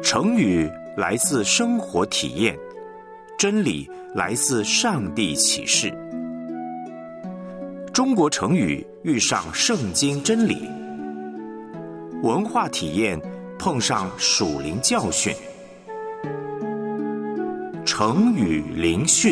成语来自生活体验，真理来自上帝启示。中国成语遇上圣经真理，文化体验碰上属灵教训。成语灵训。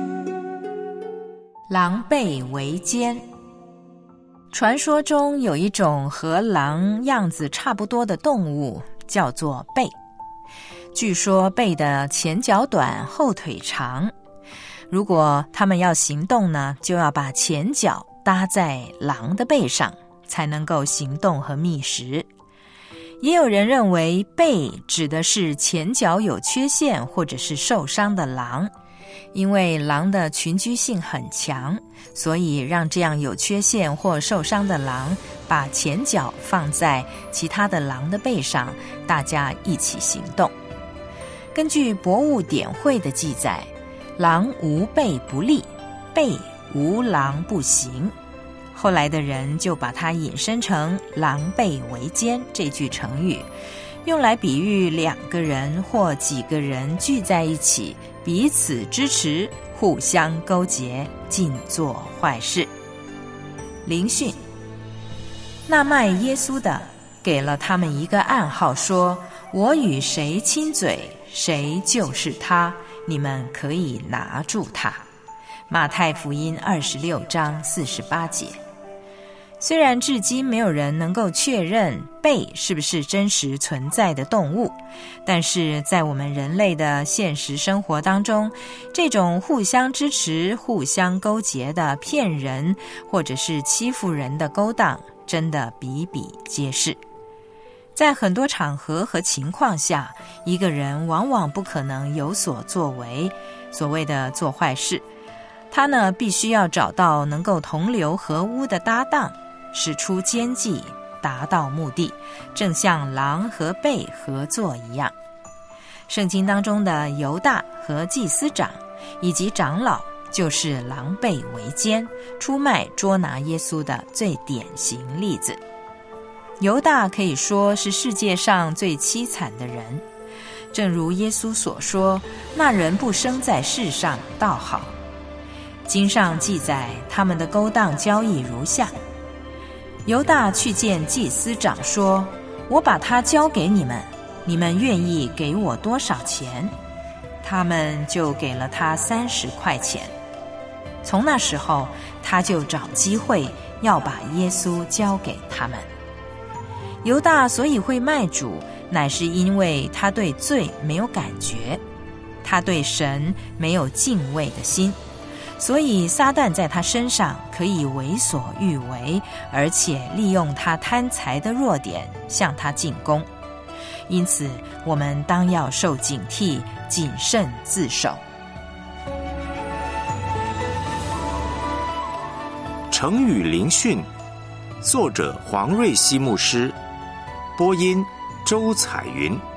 狼狈为奸。传说中有一种和狼样子差不多的动物，叫做狈。据说狈的前脚短，后腿长。如果它们要行动呢，就要把前脚搭在狼的背上，才能够行动和觅食。也有人认为狈指的是前脚有缺陷或者是受伤的狼，因为狼的群居性很强，所以让这样有缺陷或受伤的狼把前脚放在其他的狼的背上，大家一起行动。根据博物典汇的记载，狼无狈不立，狈无狼不行。后来的人就把它引申成狼狈为奸这句成语，用来比喻两个人或几个人聚在一起，彼此支持，互相勾结，尽做坏事。灵训。那卖耶稣的给了他们一个暗号，说：我与谁亲嘴，谁就是他，你们可以拿住他。马太福音26章48节。虽然至今没有人能够确认狈是不是真实存在的动物，但是在我们人类的现实生活当中，这种互相支持、互相勾结的骗人或者是欺负人的勾当，真的比比皆是。在很多场合和情况下，一个人往往不可能有所作为，所谓的做坏事，他呢必须要找到能够同流合污的搭档，使出奸计，达到目的，正像狼和狈合作一样。圣经当中的犹大和祭司长以及长老，就是狼狈为奸，出卖捉拿耶稣的最典型例子。犹大可以说是世界上最凄惨的人，正如耶稣所说，那人不生在世上倒好。经上记载他们的勾当交易如下：犹大去见祭司长说，我把他交给你们，你们愿意给我多少钱？他们就给了他30块钱。从那时候，他就找机会要把耶稣交给他们。犹大所以会卖主，乃是因为他对罪没有感觉，他对神没有敬畏的心，所以撒旦在他身上可以为所欲为，而且利用他贪财的弱点向他进攻。因此我们当要受警惕，谨慎自守。 成语灵训，作者黄瑞希牧师，播音周彩云。